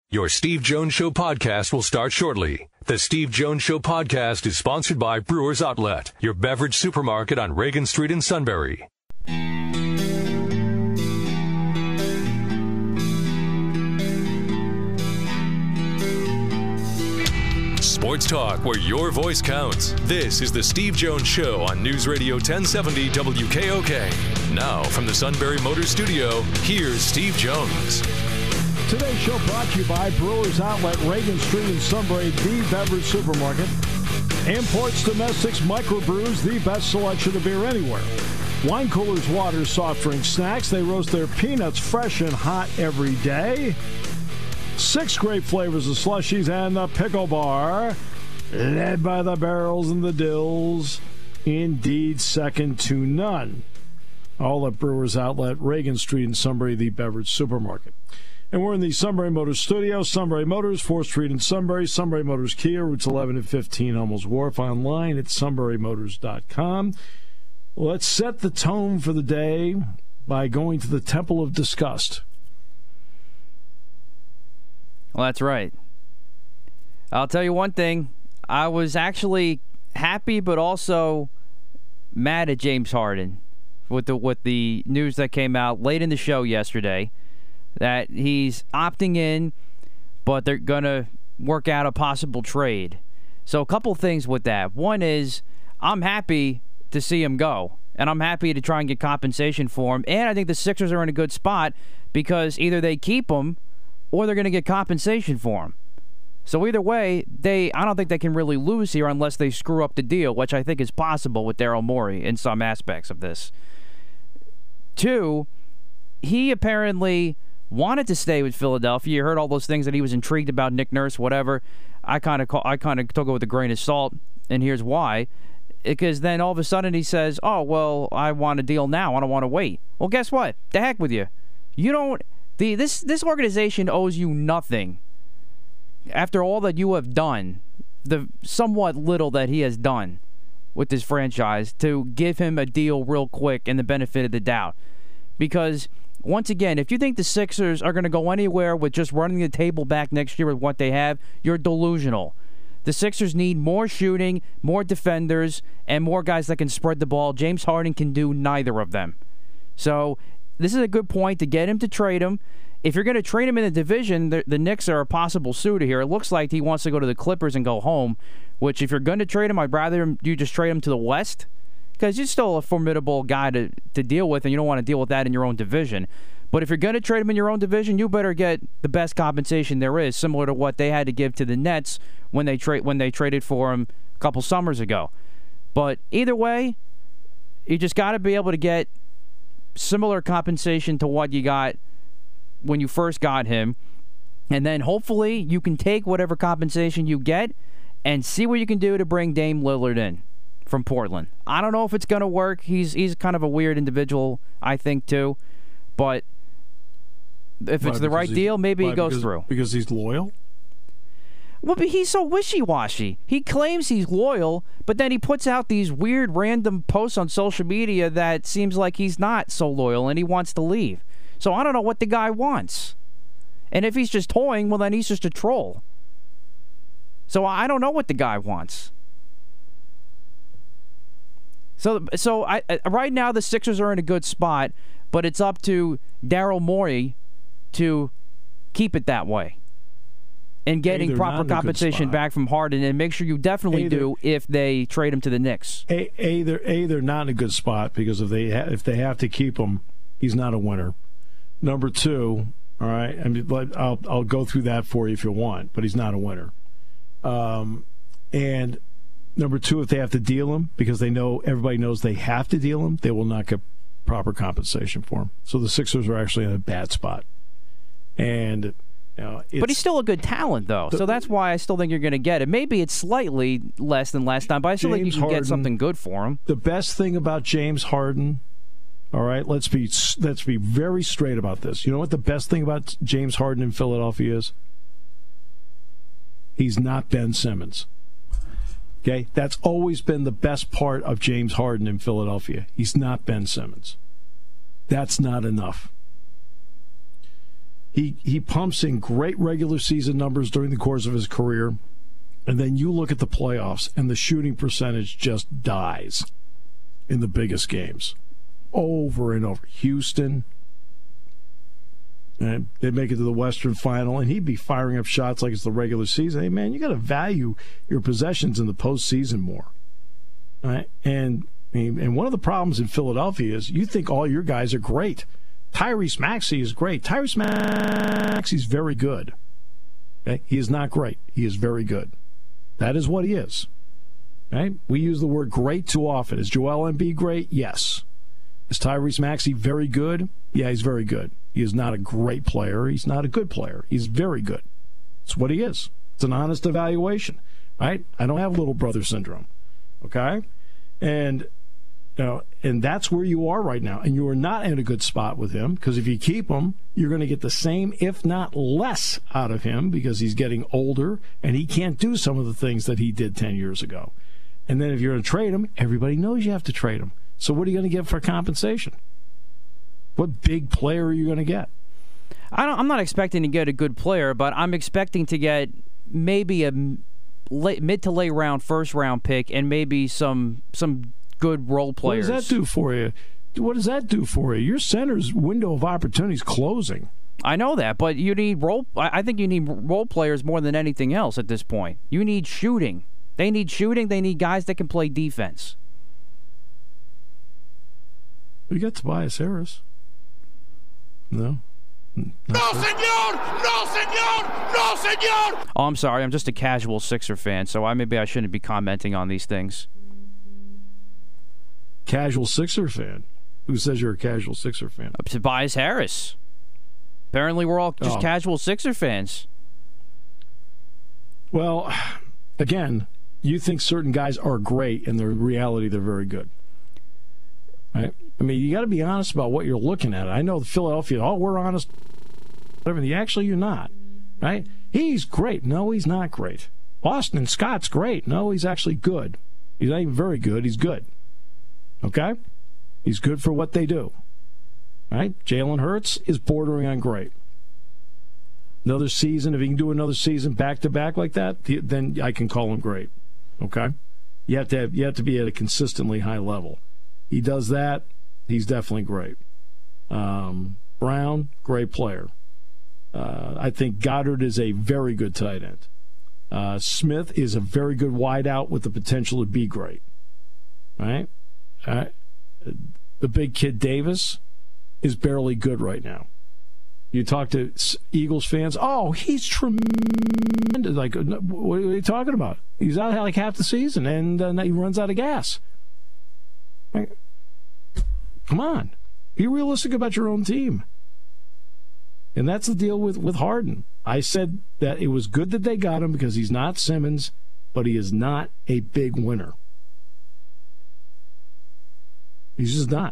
Your Steve Jones Show podcast will start shortly. The Steve Jones Show podcast is sponsored by Brewers Outlet, your beverage supermarket on Reagan Street in Sunbury. Sports talk where your voice counts. This is the Steve Jones Show on News Radio 1070 WKOK. Now from the Sunbury Motors Studio, here's Steve Jones. Today's show brought to you by Brewers Outlet, Reagan Street in Sunbury, the beverage supermarket. Imports, domestics, microbrews, the best selection of beer anywhere. Wine coolers, waters, soft drinks, snacks. They roast their peanuts fresh and hot every day. 6 great flavors of slushies and the pickle bar, led by the barrels and the dills. Indeed, second to none. All at Brewers Outlet, Reagan Street in Sunbury, the beverage supermarket. And we're in the Sunbury Motors studio. Sunbury Motors, 4th Street in Sunbury. Sunbury Motors Kia, routes 11 and 15, Hummels Wharf. Online at sunburymotors.com. Let's set the tone for the day by going to the Temple of Disgust. Well, that's right. I'll tell you one thing. I was actually happy but also mad at James Harden with the news that came out late in the show yesterday. That he's opting in, but they're going to work out a possible trade. So a couple things with that. One is I'm happy to see him go, and I'm happy to try and get compensation for him. And I think the Sixers are in a good spot because either they keep him or they're going to get compensation for him. So either way, I don't think they can really lose here unless they screw up the deal, which I think is possible with Daryl Morey in some aspects of this. 2, he apparently wanted to stay with Philadelphia. You heard all those things that he was intrigued about Nick Nurse, whatever. I kind of took it with a grain of salt, and here's why. Because then all of a sudden he says, "Oh well, I want a deal now. I don't want to wait." Well, guess what? The heck with you. You don't. This organization owes you nothing. After all that you have done, the somewhat little that he has done with this franchise, to give him a deal real quick and the benefit of the doubt, because. Once again, if you think the Sixers are going to go anywhere with just running the table back next year with what they have, you're delusional. The Sixers need more shooting, more defenders, and more guys that can spread the ball. James Harden can do neither of them. So this is a good point to get him to trade him. If you're going to trade him in the division, the Knicks are a possible suitor here. It looks like he wants to go to the Clippers and go home, which if you're going to trade him, I'd rather you just trade him to the West. Because you're still a formidable guy to deal with, and you don't want to deal with that in your own division. But if you're going to trade him in your own division, you better get the best compensation there is, similar to what they had to give to the Nets when they traded for him a couple summers ago. But either way, you just got to be able to get similar compensation to what you got when you first got him. And then hopefully you can take whatever compensation you get and see what you can do to bring Dame Lillard in from Portland. I don't know if it's going to work. He's kind of a weird individual, I think, too. But if it's the right deal, maybe he goes through. Because he's loyal? Well, but he's so wishy-washy. He claims he's loyal, but then he puts out these weird random posts on social media that seems like he's not so loyal and he wants to leave. So I don't know what the guy wants. And if he's just toying, well, then he's just a troll. So I don't know what the guy wants. So right now the Sixers are in a good spot, but it's up to Daryl Morey to keep it that way and getting proper compensation back from Harden, and make sure you definitely do if they trade him to the Knicks. They're not in a good spot because if they have to keep him, he's not a winner. Number 2, all right, I mean, I'll go through that for you if you want, but he's not a winner. And number 2, if they have to deal him, because everybody knows they have to deal him, they will not get proper compensation for him. So the Sixers are actually in a bad spot. And but he's still a good talent, though. So that's why I still think you're going to get it. Maybe it's slightly less than last time, but I still think you can get something good for him. The best thing about James Harden, all right, let's be very straight about this. You know what the best thing about James Harden in Philadelphia is? He's not Ben Simmons. Okay, that's always been the best part of James Harden in Philadelphia. He's not Ben Simmons. That's not enough. He pumps in great regular season numbers during the course of his career, and then you look at the playoffs, and the shooting percentage just dies in the biggest games. Over and over. Houston, and they make it to the Western Final, and he'd be firing up shots like it's the regular season. Hey, man, you got to value your possessions in the postseason more. Right? And one of the problems in Philadelphia is you think all your guys are great. Tyrese Maxey is great. Tyrese Maxey is very good. Okay? He is not great. He is very good. That is what he is. Right? We use the word great too often. Is Joel Embiid great? Yes. Is Tyrese Maxey very good? Yeah, he's very good. He is not a great player. He's not a good player. He's very good. It's what he is. It's an honest evaluation, right? I don't have little brother syndrome, okay? And that's where you are right now. And you are not in a good spot with him, because if you keep him, you're going to get the same, if not less, out of him, because he's getting older and he can't do some of the things that he did 10 years ago. And then if you're going to trade him, everybody knows you have to trade him. So what are you going to get for compensation? What big player are you going to get? I'm not expecting to get a good player, but I'm expecting to get maybe a mid to late round, first round pick, and maybe some good role players. What does that do for you? What does that do for you? Your center's window of opportunity is closing. I know that, but you need I think you need role players more than anything else at this point. You need shooting. They need shooting. They need guys that can play defense. We got Tobias Harris. No. No, senor! No, senor! No, senor! Oh, I'm sorry. I'm just a casual Sixer fan, so maybe I shouldn't be commenting on these things. Casual Sixer fan? Who says you're a casual Sixer fan? Tobias Harris. Apparently we're all just casual Sixer fans. Well, again, you think certain guys are great, and in reality they're very good. Right? I mean, you got to be honest about what you're looking at. I know Philadelphia, we're honest. Actually, you're not. Right? He's great. No, he's not great. Boston Scott's great. No, he's actually good. He's not even very good. He's good. Okay? He's good for what they do. Right? Jalen Hurts is bordering on great. Another season, if he can do another season back-to-back like that, then I can call him great. Okay? You have to be at a consistently high level. He does that, he's definitely great. Brown, great player. I think Goddard is a very good tight end. Smith is a very good wideout with the potential to be great. Right? The big kid Davis is barely good right now. You talk to Eagles fans, he's tremendous. Like, what are you talking about? He's out like half the season, and he runs out of gas. Right? Come on. Be realistic about your own team. And that's the deal with Harden. I said that it was good that they got him because he's not Simmons, but he is not a big winner. He's just not.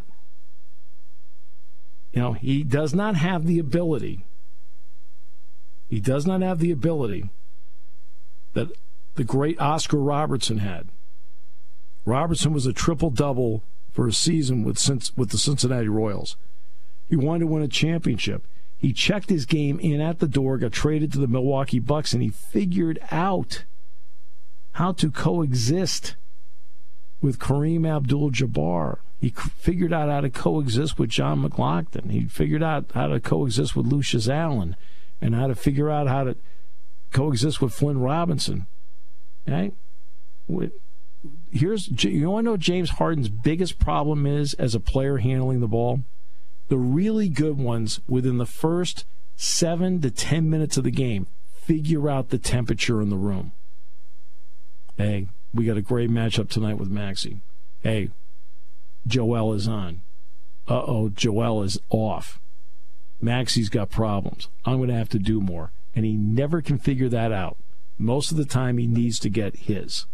He does not have the ability. He does not have the ability that the great Oscar Robertson had. Robertson was a triple-double for a season with the Cincinnati Royals. He wanted to win a championship. He checked his game in at the door, got traded to the Milwaukee Bucks, and he figured out how to coexist with Kareem Abdul-Jabbar. He figured out how to coexist with John McLaughlin. He figured out how to coexist with Lucius Allen and how to figure out how to coexist with Flynn Robinson. Right? You want to know what James Harden's biggest problem is as a player handling the ball? The really good ones, within the first 7 to 10 minutes of the game, figure out the temperature in the room. Hey, we got a great matchup tonight with Maxey. Hey, Joel is on. Joel is off. Maxey's got problems. I'm going to have to do more. And he never can figure that out. Most of the time, he needs to get his.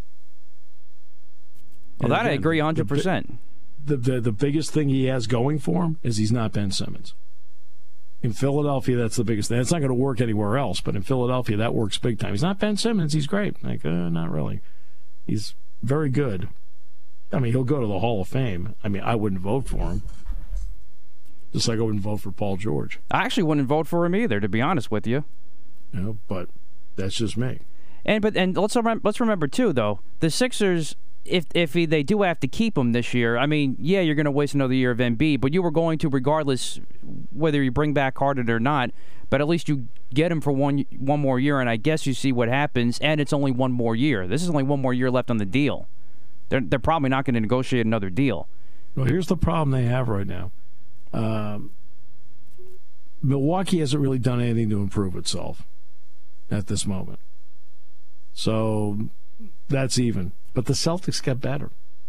Well, that I agree 100%. The biggest thing he has going for him is he's not Ben Simmons. In Philadelphia, that's the biggest thing. It's not going to work anywhere else, but in Philadelphia, that works big time. He's not Ben Simmons. He's great. Not really. He's very good. I mean, he'll go to the Hall of Fame. I mean, I wouldn't vote for him. Just like I wouldn't vote for Paul George. I actually wouldn't vote for him either, to be honest with you. But that's just me. And let's remember too, though, the Sixers, if they do have to keep him this year, I mean, yeah, you're going to waste another year of Embiid, but you were going to, regardless whether you bring back Harden or not. But at least you get him for one more year, and I guess you see what happens. And it's only one more year. This is only one more year left on the deal. They're probably not going to negotiate another deal. Well, here's the problem they have right now. Milwaukee hasn't really done anything to improve itself at this moment. So that's even. But the Celtics get better.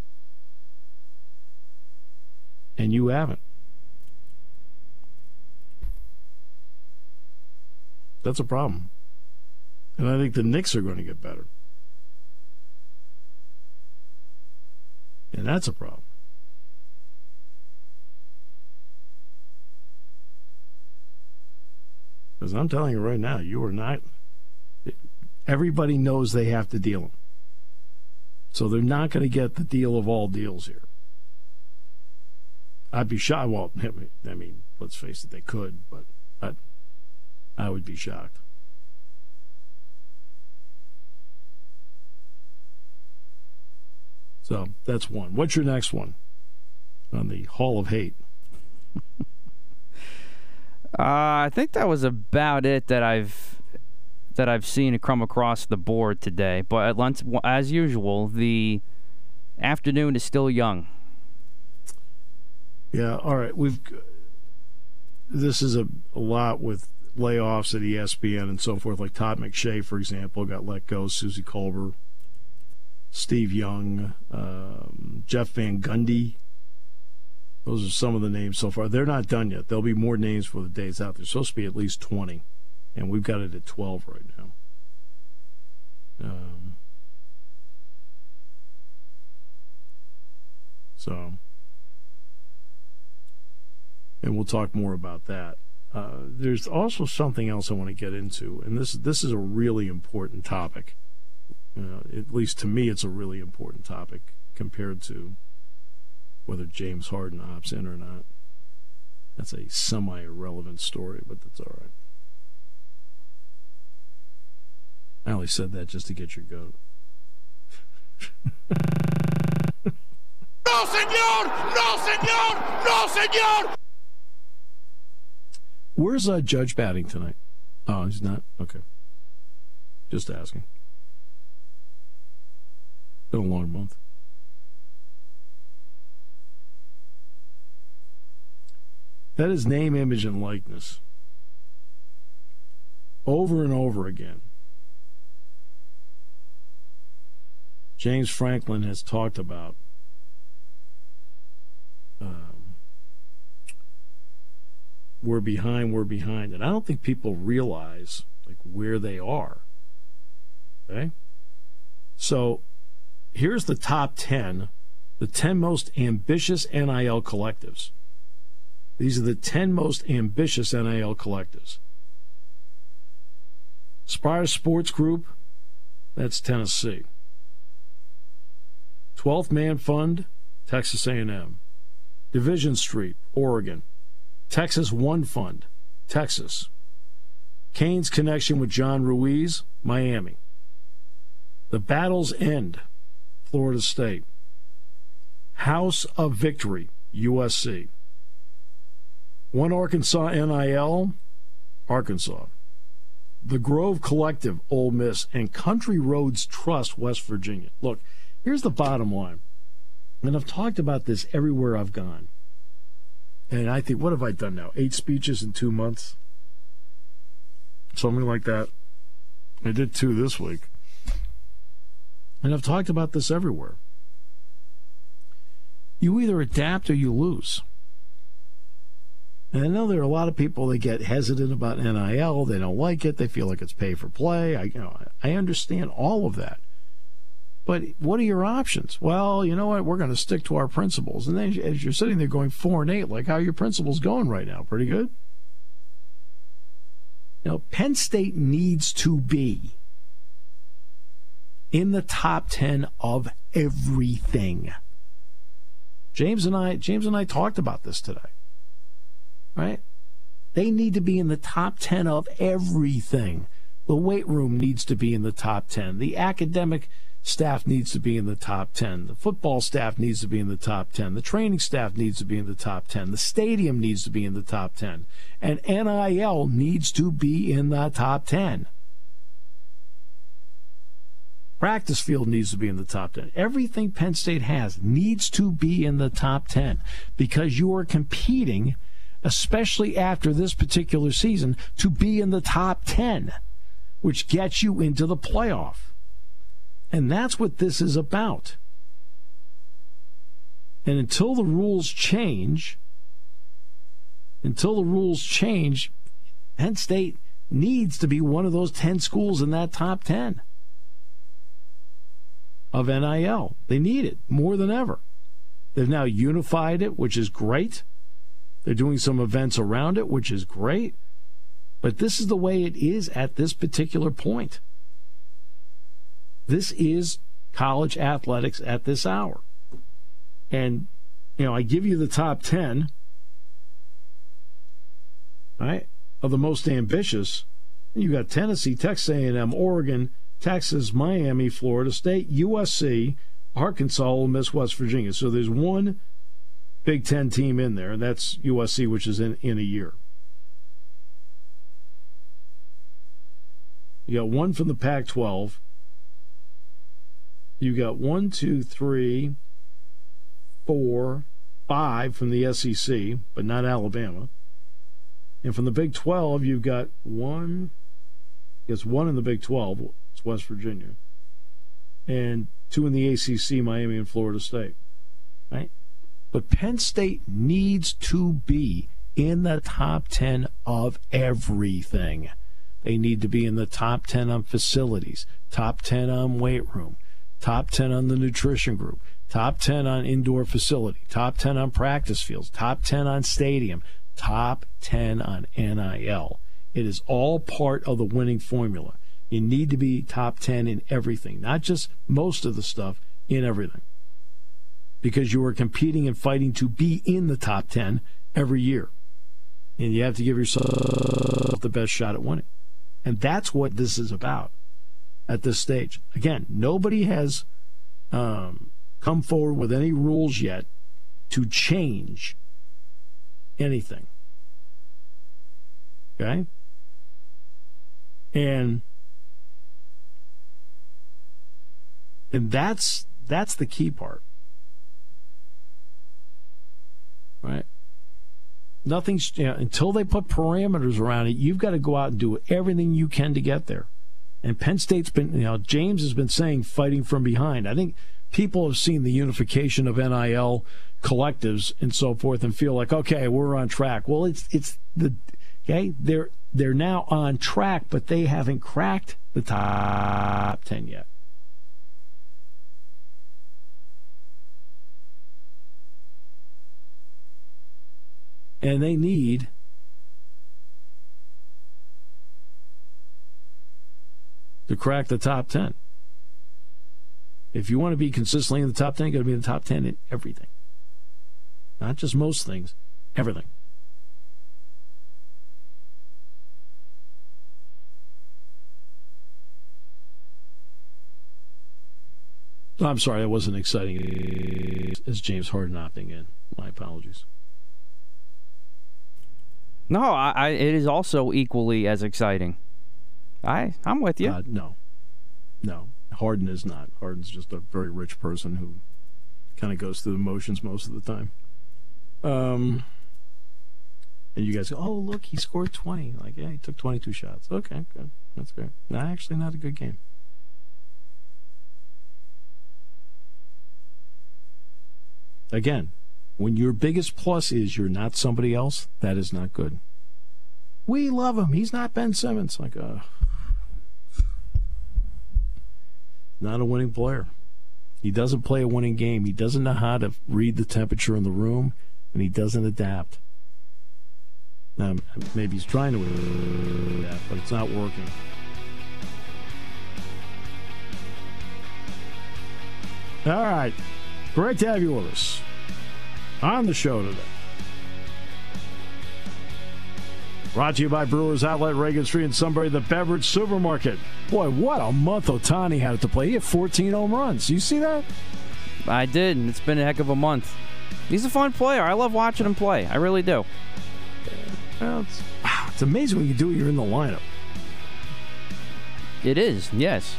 And you haven't. That's a problem. And I think the Knicks are going to get better. And that's a problem. Because I'm telling you right now, you are not. Everybody knows they have to deal them. So they're not going to get the deal of all deals here. I'd be shocked. Well, I mean, let's face it, they could, but I would be shocked. So that's one. What's your next one on the Hall of Hate? I think that was about it that I've seen come across the board today. But as usual, the afternoon is still young. Yeah, all right. This is a lot with layoffs at ESPN and so forth. Like Todd McShay, for example, got let go. Susie Colbert, Steve Young, Jeff Van Gundy. Those are some of the names so far. They're not done yet. There'll be more names for the days out. There's supposed to be at least 20, and we've got it at 12 right now. And we'll talk more about that. There's also something else I want to get into, and this is a really important topic. At least to me, it's a really important topic compared to whether James Harden opts in or not. That's a semi-irrelevant story, but that's all right. I only said that just to get your goat. No, senor! No, senor! No, senor! Where's Judge batting tonight? Oh, he's not? Okay. Just asking. Been a long month. That is name, image, and likeness. Over and over again. James Franklin has talked about we're behind. And I don't think people realize where they are. Okay? So here's the top 10, the 10 most ambitious NIL collectives. These are the 10 most ambitious NIL collectives. Spire Sports Group, that's Tennessee. 12th Man Fund, Texas A&M. Division Street, Oregon. Texas One Fund, Texas. Kane's connection with John Ruiz, Miami. The Battle's End, Florida State. House of Victory, USC. One Arkansas NIL, Arkansas. The Grove Collective, Ole Miss, and Country Roads Trust, West Virginia. Look, here's the bottom line. And I've talked about this everywhere I've gone. And I think, what have I done now? 8 speeches in 2 months? Something like that. I did 2 this week. And I've talked about this everywhere. You either adapt or you lose. And I know there are a lot of people that get hesitant about NIL. They don't like it. They feel like it's pay for play. I understand all of that. But what are your options? Well, you know what? We're going to stick to our principles. And then as you're sitting there going 4-8, like, how are your principles going right now? Pretty good? Penn State needs to be in the top 10 of everything. James and I talked about this today. right? They need to be in the top 10 of everything. The weight room needs to be in the top 10. The academic staff needs to be in the top 10. The football staff needs to be in the top 10. The training staff needs to be in the top 10. The stadium needs to be in the top 10. And NIL needs to be in the top 10. Practice field needs to be in the top 10. Everything Penn State has needs to be in the top 10 because you are competing, especially after this particular season, to be in the top 10, which gets you into the playoff. And that's what this is about. And until the rules change, Penn State needs to be one of those 10 schools in that top 10 of NIL. They need it more than ever. They've now unified it, which is great. They're doing some events around it, which is great. But this is the way it is at this particular point. This is college athletics at this hour. And, I give you the top 10, right, of the most ambitious. You got Tennessee, Texas A&M, Oregon, Texas, Miami, Florida State, USC, Arkansas, Ole Miss, West Virginia. So there's one Big Ten team in there, and that's USC, which is in a year. You got one from the Pac-12. You got 1, 2, 3, 4, 5 from the SEC, but not Alabama. And from the Big 12, you've got one in the Big 12. It's West Virginia. And 2 in the ACC, Miami and Florida State. Right? But Penn State needs to be in the top 10 of everything. They need to be in the top 10 on facilities, top 10 on weight room, top 10 on the nutrition group, top 10 on indoor facility, top 10 on practice fields, top 10 on stadium, top 10 on NIL. It is all part of the winning formula. You need to be top 10 in everything, not just most of the stuff, in everything. Because you are competing and fighting to be in the top 10 every year. And you have to give yourself the best shot at winning. And that's what this is about at this stage. Again, nobody has come forward with any rules yet to change anything. Okay? And that's the key part. Right? Nothing's, until they put parameters around it, you've got to go out and do everything you can to get there. And Penn State's been, James has been saying fighting from behind. I think people have seen the unification of NIL collectives and so forth and feel like, okay, we're on track. Well, they're now on track, but they haven't cracked the top 10 yet. And they need to crack the top 10. If you want to be consistently in the top 10, you got to be in the top 10 in everything. Not just most things, everything. I'm sorry, that wasn't exciting as James Harden opting in. My apologies. No, it is also equally as exciting. I'm with you. No. Harden is not. Harden's just a very rich person who kind of goes through the motions most of the time. And you guys go, oh, look, he scored 20. Like, yeah, he took 22 shots. Okay, good. That's great. No, actually not a good game. Again, when your biggest plus is you're not somebody else, that is not good. We love him. He's not Ben Simmons. Like, not a winning player. He doesn't play a winning game. He doesn't know how to read the temperature in the room, and he doesn't adapt. Now, maybe he's trying to adapt, but it's not working. All right. Great to have you with us on the show today. Brought to you by Brewers Outlet, Reagan Street in Sunbury, the beverage supermarket. Boy, what a month Ohtani had to play. He had 14 home runs. You see that? I did, and it's been a heck of a month. He's a fun player. I love watching him play. I really do. Well, it's amazing when you do it, you're in the lineup. It is, yes.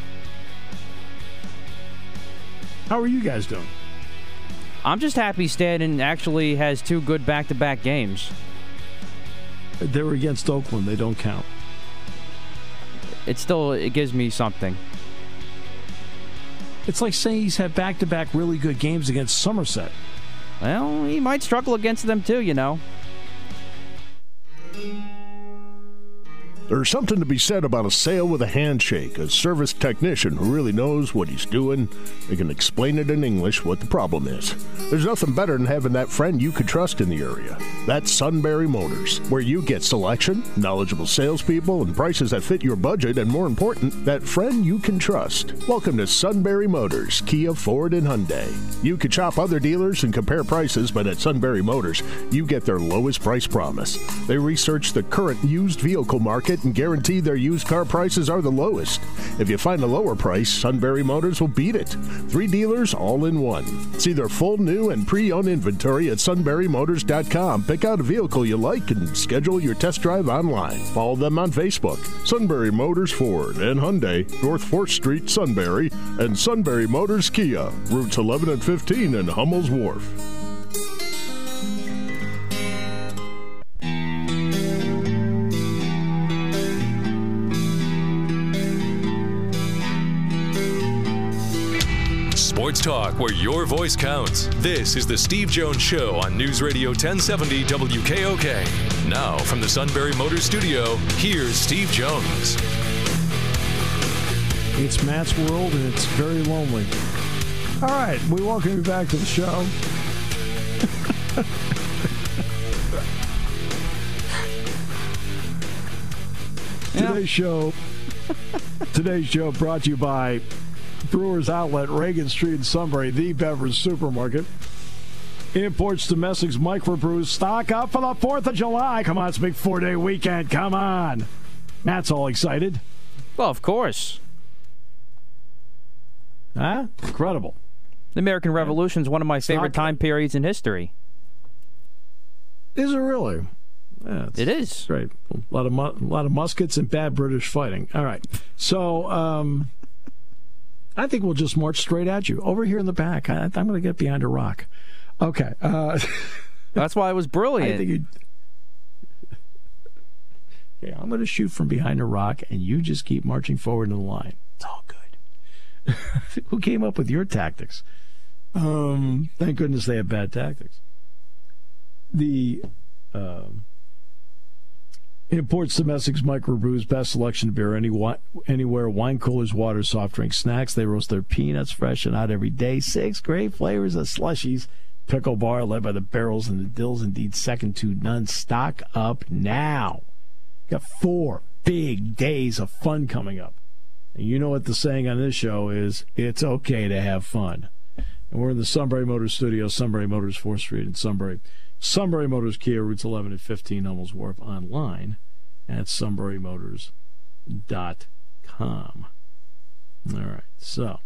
How are you guys doing? I'm just happy Stanton actually has 2 good back-to-back games. They were against Oakland. They don't count. It gives me something. It's like saying he's had back-to-back really good games against Somerset. Well, he might struggle against them too, you know. There's something to be said about a sale with a handshake, a service technician who really knows what he's doing. They can explain it in English what the problem is. There's nothing better than having that friend you could trust in the area. That's Sunbury Motors, where you get selection, knowledgeable salespeople, and prices that fit your budget, and more important, that friend you can trust. Welcome to Sunbury Motors, Kia, Ford, and Hyundai. You could shop other dealers and compare prices, but at Sunbury Motors, you get their lowest price promise. They research the current used vehicle market and guarantee their used car prices are the lowest. If you find a lower price, Sunbury Motors will beat it. 3 dealers all in one. See their full new and pre-owned inventory at sunburymotors.com. Pick out a vehicle you like and schedule your test drive online. Follow them on Facebook. Sunbury Motors Ford and Hyundai, North 4th Street, Sunbury, and Sunbury Motors Kia, routes 11 and 15 in Hummel's Wharf. Sports talk where your voice counts. This is the Steve Jones Show on News Radio 1070 WKOK. Now from the Sunbury Motors Studio, here's Steve Jones. It's Matt's world, and it's very lonely. All right, we welcome you back to the show. Today's show brought to you by Brewers Outlet, Reagan Street in Sunbury, the beverage supermarket. Imports, domestics, microbrews. Stock up for the 4th of July. Come on, it's a big 4-day weekend. Come on. Matt's all excited. Well, of course. Huh? Incredible. The American Revolution is one of my favorite time periods in history. Is it really? Yeah, it is. Great. A lot of muskets and bad British fighting. All right. So, I think we'll just march straight at you. Over here in the back. I'm going to get behind a rock. Okay. That's why it was brilliant. I think okay, I'm going to shoot from behind a rock, and you just keep marching forward in the line. It's all good. Who came up with your tactics? Thank goodness they have bad tactics. The imports, domestics, microbrews, best selection of beer anywhere, wine coolers, water, soft drinks, snacks. They roast their peanuts fresh and out every day. 6 great flavors of slushies. Pickle bar led by the barrels and the dills, indeed second to none. Stock up now. Got 4 big days of fun coming up. And you know what the saying on this show is, it's okay to have fun. And we're in the Sunbury Motors studio, Sunbury Motors, 4th Street in Sunbury. Sunbury Motors Kia, routes 11 and 15, Hummel's Wharf, online at sunburymotors.com. All right, so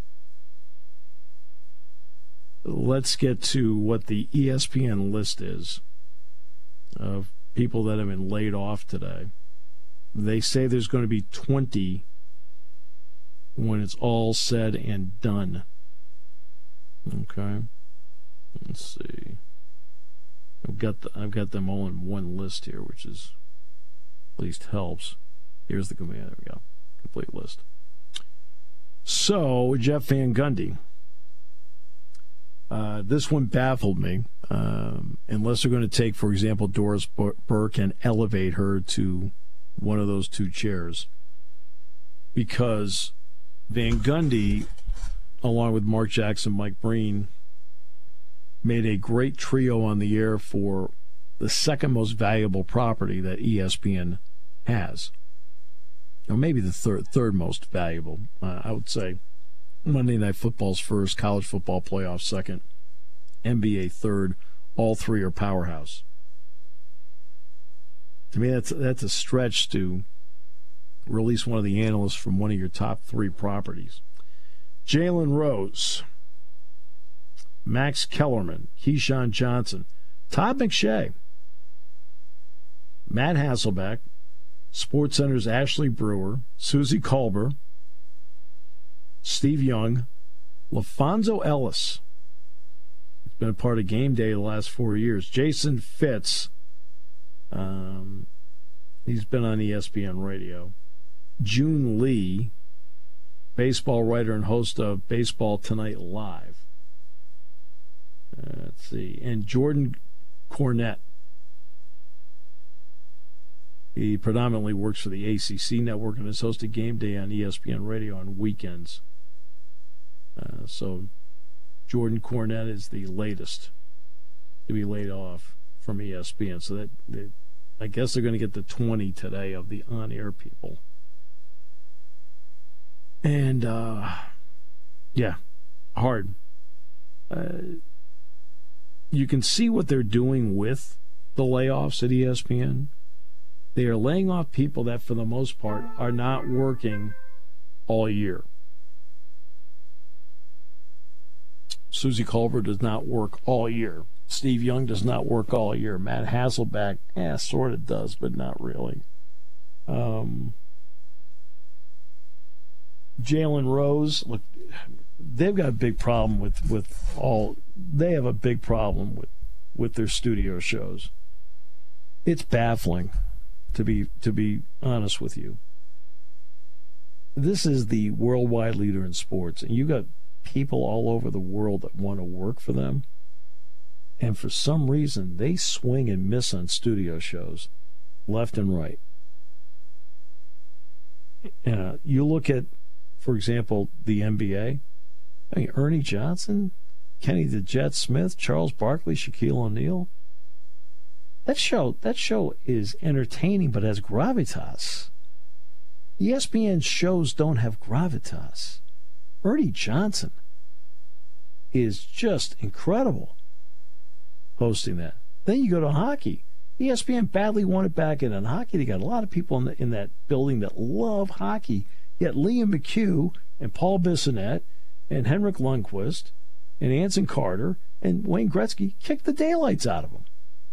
let's get to what the ESPN list is of people that have been laid off today. They say there's going to be 20 when it's all said and done. Okay, let's see. I've got them all in one list here, which is at least helps. Here's the command. There we go. Complete list. So, Jeff Van Gundy. This one baffled me. Unless they're going to take, for example, Doris Burke and elevate her to one of those 2 chairs. Because Van Gundy, along with Mark Jackson, Mike Breen, made a great trio on the air for the second most valuable property that ESPN has. Or maybe the third most valuable. I would say Monday Night Football's first, college football playoff second, NBA third. All 3 are powerhouse. To me, that's a stretch to release one of the analysts from one of your top 3 properties. Jalen Rose, Max Kellerman, Keyshawn Johnson, Todd McShay, Matt Hasselbeck, SportsCenter's Ashley Brewer, Susie Kolber, Steve Young, LaFonso Ellis. He's been a part of Game Day the last 4 years. Jason Fitz. He's been on ESPN Radio. June Lee, baseball writer and host of Baseball Tonight Live. Let's see. And Jordan Cornette. He predominantly works for the ACC network and has hosted Game Day on ESPN Radio on weekends. So Jordan Cornette is the latest to be laid off from ESPN. So that I guess they're going to get the 20 today of the on-air people. And, yeah, hard. You can see what they're doing with the layoffs at ESPN. They are laying off people that, for the most part, are not working all year. Susie Kolber does not work all year. Steve Young does not work all year. Matt Hasselbeck, sort of does, but not really. Jalen Rose, look, they've got a big problem with all. They have a big problem with their studio shows. It's baffling, to be honest with you. This is the worldwide leader in sports, and you got people all over the world that want to work for them. And for some reason, they swing and miss on studio shows, left and right. You look at, for example, the NBA. I mean, Ernie Johnson, Kenny the Jet Smith, Charles Barkley, Shaquille O'Neal. That show is entertaining, but has gravitas. ESPN shows don't have gravitas. Ernie Johnson is just incredible hosting that. Then you go to hockey. ESPN badly want it back in hockey. They got a lot of people in that building that love hockey. Yet Liam McHugh and Paul Bissonnette and Henrik Lundqvist and Anson Carter and Wayne Gretzky kicked the daylights out of them.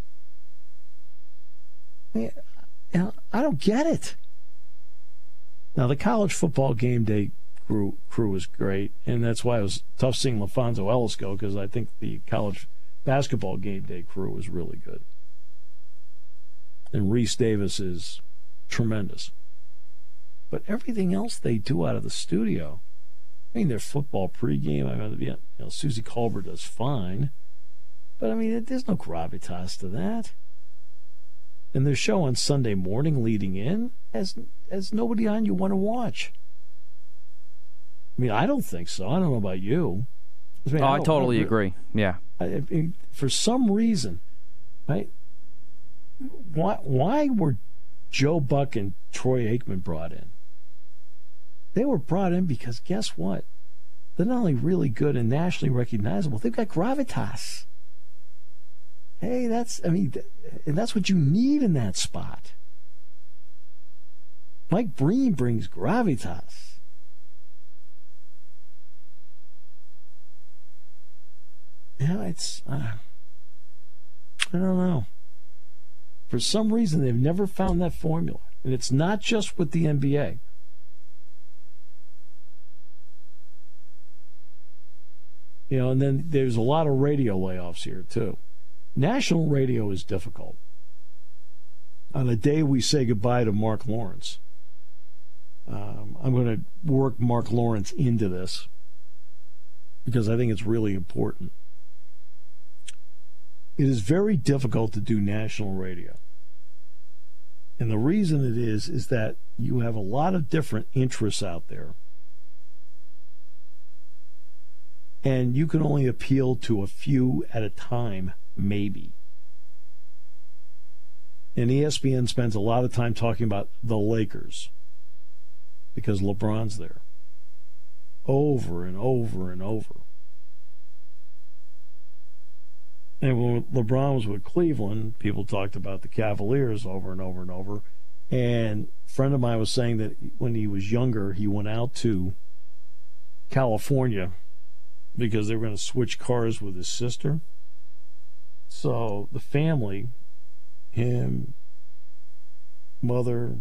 I don't get it. Now, the college football Game Day crew was great, and that's why it was tough seeing LaFonso Ellis go, because I think the college basketball Game Day crew was really good. And Reese Davis is tremendous. But everything else they do out of the studio, I mean, their football pregame, Susie Kolber does fine, but I mean, there's no gravitas to that. And their show on Sunday morning leading in has nobody on you want to watch. I mean, I don't think so. I don't know about you. I totally agree. Yeah. For some reason, right? Why were Joe Buck and Troy Aikman brought in? They were brought in because guess what? They're not only really good and nationally recognizable, they've got gravitas. Hey, that's what you need in that spot. Mike Breen brings gravitas. Yeah, it's I don't know. For some reason, they've never found that formula, and it's not just with the NBA. And then there's a lot of radio layoffs here too. National radio is difficult. On the day we say goodbye to Mark Lawrence, I'm going to work Mark Lawrence into this because I think it's really important. It is very difficult to do national radio. And the reason it is that you have a lot of different interests out there. And you can only appeal to a few at a time, maybe. And ESPN spends a lot of time talking about the Lakers because LeBron's there. Over and over and over. And when LeBron was with Cleveland, people talked about the Cavaliers over and over and over. And a friend of mine was saying that when he was younger, he went out to California because they were going to switch cars with his sister. So the family, him, mother,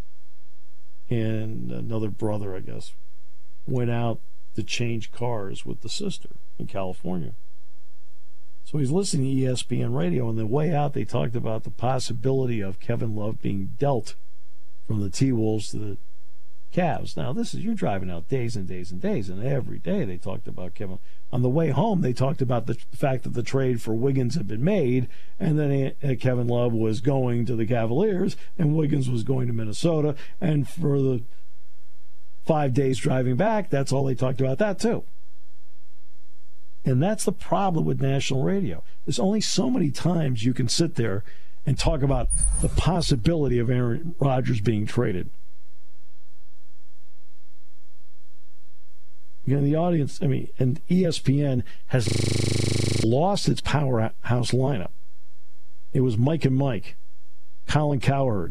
and another brother, I guess, went out to change cars with the sister in California. So he's listening to ESPN radio, and the way out, they talked about the possibility of Kevin Love being dealt from the T-Wolves to the Cavs. Now, you're driving out days and days and days, and every day they talked about Kevin. On the way home, they talked about the fact that the trade for Wiggins had been made, and then Kevin Love was going to the Cavaliers, and Wiggins was going to Minnesota, and for the 5 days driving back, that's all they talked about that, too. And that's the problem with national radio. There's only so many times you can sit there and talk about the possibility of Aaron Rodgers being traded. You know, the audience, and ESPN has lost its powerhouse lineup. It was Mike and Mike, Colin Cowherd,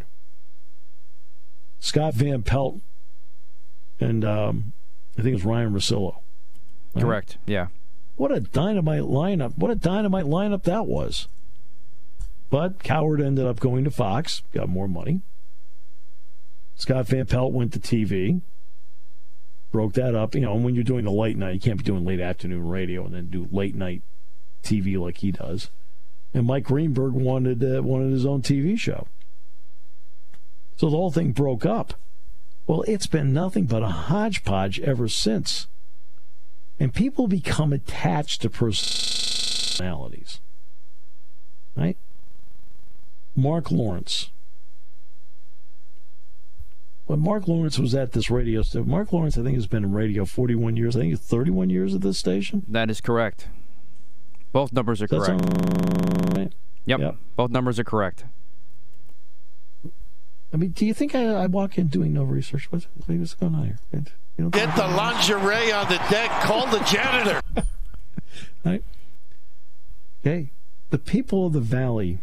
Scott Van Pelt, and I think it was Ryan Russillo. Right? Correct, yeah. What a dynamite lineup. What a dynamite lineup that was. But Cowherd ended up going to Fox, got more money. Scott Van Pelt went to TV, broke that up. And when you're doing the late night, you can't be doing late afternoon radio and then do late night TV like he does. And Mike Greenberg wanted his own TV show. So the whole thing broke up. Well, it's been nothing but a hodgepodge ever since. And people become attached to personalities. Right? Mark Lawrence. When Mark Lawrence was at this radio station, Mark Lawrence, I think, has been in radio 41 years. I think it's 31 years at this station. That is correct. Both numbers are correct. Right? Yep. Both numbers are correct. Do you think I walk in doing no research? What's going on here? Get the lingerie on the deck. Call the janitor. Right? Okay. The people of the Valley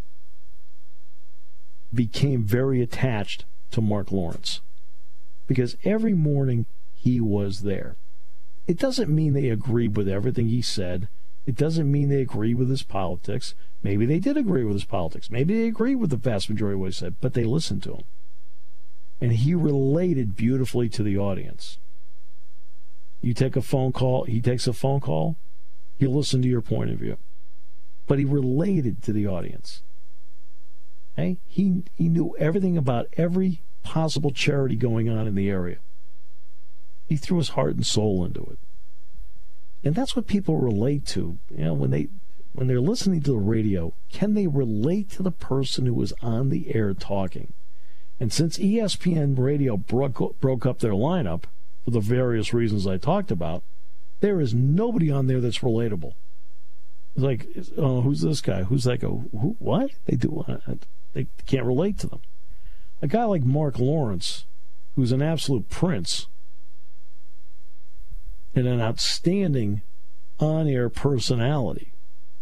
became very attached to Mark Lawrence because every morning he was there. It doesn't mean they agreed with everything he said. It doesn't mean they agree with his politics. Maybe they did agree with his politics. Maybe they agree with the vast majority of what he said, but they listened to him. And he related beautifully to the audience. You take a phone call, he takes a phone call, he'll listen to your point of view. But he related to the audience. Okay? He knew everything about every possible charity going on in the area. He threw his heart and soul into it. And that's what people relate to. When they're listening to the radio, can they relate to the person who was on the air talking? And since ESPN Radio broke up their lineup for the various reasons I talked about, there is nobody on there that's relatable. It's like, oh, who's this guy? Who's that guy? Who? What? They can't relate to them. A guy like Mark Lawrence, who's an absolute prince and an outstanding on-air personality,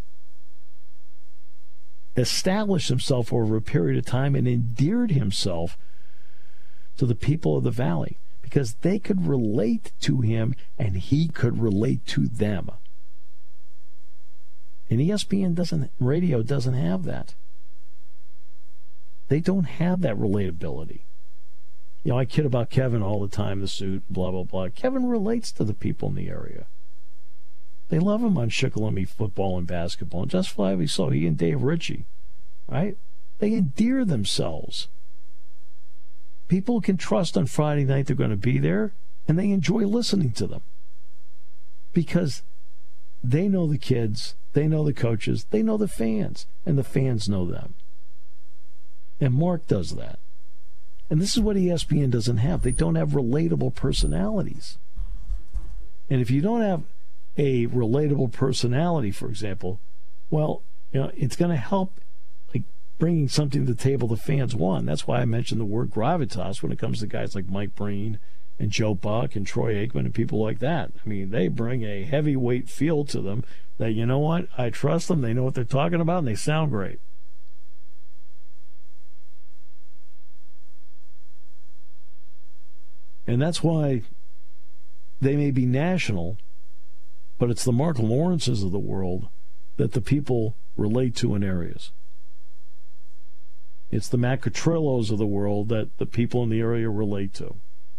established himself over a period of time and endeared himself to the people of the Valley because they could relate to him and he could relate to them. And ESPN radio doesn't have that. They don't have that relatability. I kid about Kevin all the time, the suit, blah, blah, blah. Kevin relates to the people in the area. They love him on Shikellamy football and basketball. And just Flavy so he and Dave Ritchie, right? They endear themselves. People can trust on Friday night they're going to be there, and they enjoy listening to them. Because they know the kids, they know the coaches, they know the fans, and the fans know them. And Mark does that. And this is what ESPN doesn't have. They don't have relatable personalities. And if you don't have a relatable personality, for example, well, it's going to help like bringing something to the table the fans want. That's why I mentioned the word gravitas when it comes to guys like Mike Breen and Joe Buck and Troy Aikman and people like that. I mean, they bring a heavyweight feel to them that, you know what, I trust them, they know what they're talking about, and they sound great. And that's why they may be national, but it's the Mark Lawrences of the world that the people relate to in areas. It's the Matt Catrillos of the world that the people in the area relate to.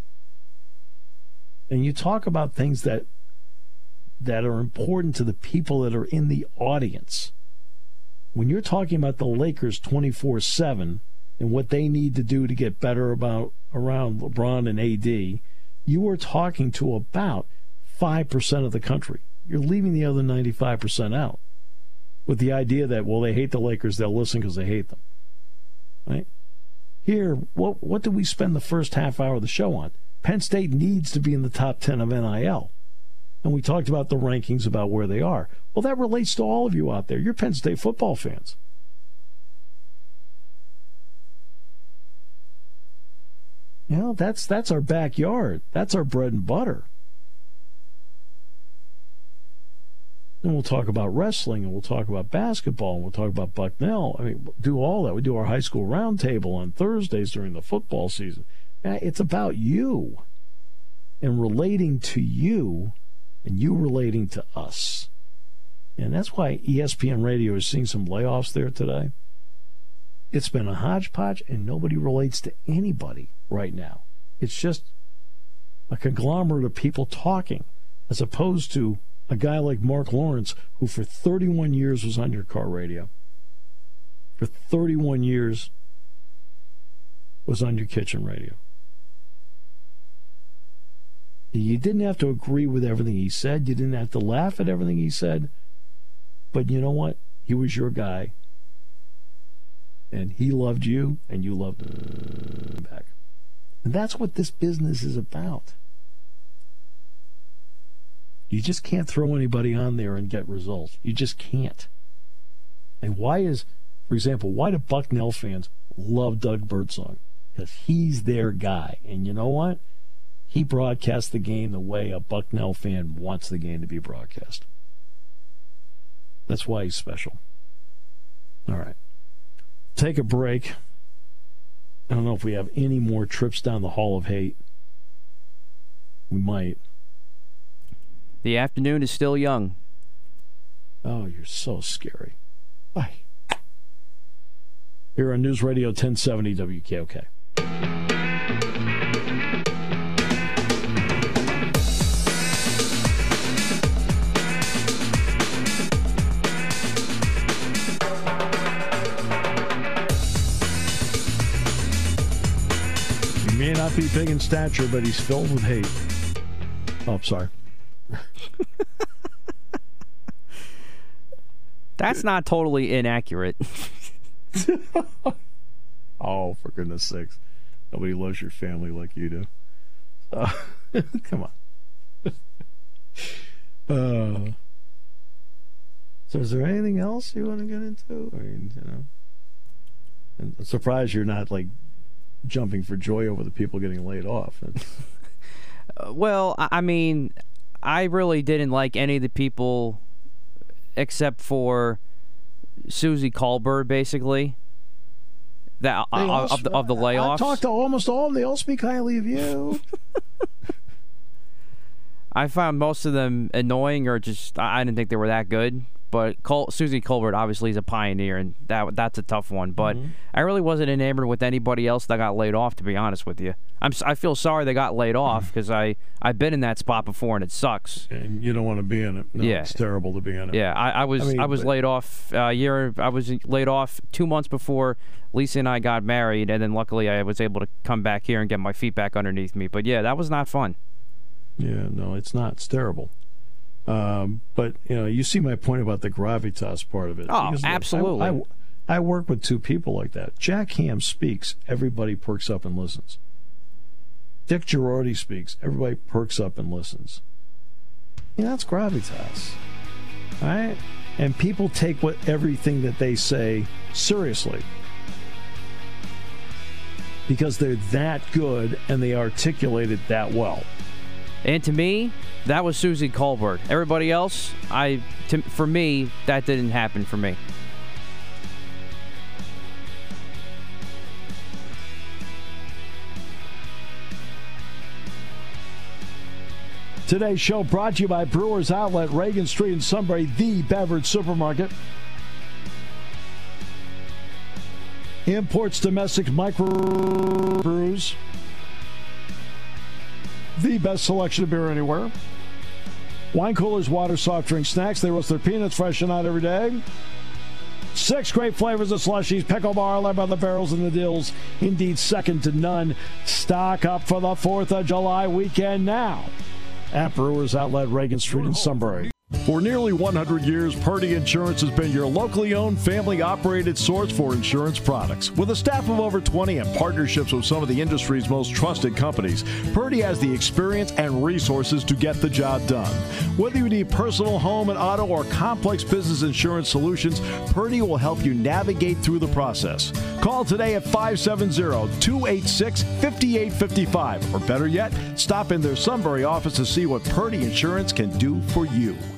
And you talk about things that are important to the people that are in the audience. When you're talking about the Lakers 24/7 and what they need to do to get better around LeBron and AD, you are talking to about 5% of the country. You're leaving the other 95% out with the idea that, well, they hate the Lakers, they'll listen because they hate them. Right? Here, what did we spend the first half hour of the show on? Penn State needs to be in the top 10 of NIL. And we talked about the rankings about where they are. Well, that relates to all of you out there. You're Penn State football fans. You know, that's our backyard. That's our bread and butter. And we'll talk about wrestling, and we'll talk about basketball, and we'll talk about Bucknell. I mean, do all that. We do our high school roundtable on Thursdays during the football season. It's about you and relating to you and you relating to us. And that's why ESPN Radio is seeing some layoffs there today. It's been a hodgepodge, and nobody relates to anybody right now. It's just a conglomerate of people talking, as opposed to a guy like Mark Lawrence, who for 31 years was on your car radio. For 31 years was on your kitchen radio. You didn't have to agree with everything he said. You didn't have to laugh at everything he said. But you know what? He was your guy. And he loved you, and you loved him back. And that's what this business is about. You just can't throw anybody on there and get results. You just can't. And for example, why do Bucknell fans love Doug Birdsong? Because he's their guy. And you know what? He broadcasts the game the way a Bucknell fan wants the game to be broadcast. That's why he's special. All right. Take a break. I don't know if we have any more trips down the Hall of Hate. We might. The afternoon is still young. Oh, you're so scary. Bye. Here on News Radio 1070 WKOK. He may not be big in stature, but he's filled with hate. Oh, sorry. That's not totally inaccurate. Oh, for goodness sakes. Nobody loves your family like you do. Come on. So is there anything else you want to get into? I mean, you know, I'm surprised you're not like jumping for joy over the people getting laid off. Well, I mean, I really didn't like any of the people except for Susie Colbert, basically. That of the layoffs. I've talked to almost all of them. They all speak highly of you. I found most of them annoying, or just I didn't think they were that good. But Susie Colbert obviously is a pioneer, and that's a tough one. But I really wasn't enamored with anybody else that got laid off, to be honest with you. I feel sorry they got laid off because I've been in that spot before, and it sucks. And you don't want to be in it. No, yeah, it's terrible to be in it. Yeah, I was laid off I was laid off 2 months before Lisa and I got married, and then luckily I was able to come back here and get my feet back underneath me. But yeah, that was not fun. Yeah, no, it's not. It's terrible. But, you know, you see my point about the gravitas part of it. Oh, because, absolutely. I work with two people like that. Jack Ham speaks, everybody perks up and listens. Dick Girardi speaks, everybody perks up and listens. Yeah, that's gravitas. All right? And people take everything that they say seriously. because they're that good and they articulate it that well. And to me, that was Susie Colbert. Everybody else, for me, that didn't happen for me. Today's show brought to you by Brewers Outlet, Reagan Street in Sunbury, the beverage supermarket. Imports domestic microbrews. The best selection of beer anywhere. Wine coolers, water, soft drink, snacks. They roast their peanuts fresh and out every day. 6 great flavors of slushies, pickle bar, led by the barrels and the dills. Indeed, second to none. Stock up for the 4th of July weekend now at Brewers Outlet, Reagan Street in Sunbury. For nearly 100 years, Purdy Insurance has been your locally owned, family-operated source for insurance products. With a staff of over 20 and partnerships with some of the industry's most trusted companies, Purdy has the experience and resources to get the job done. Whether you need personal, home, and auto, or complex business insurance solutions, Purdy will help you navigate through the process. Call today at 570-286-5855, or better yet, stop in their Sunbury office to see what Purdy Insurance can do for you.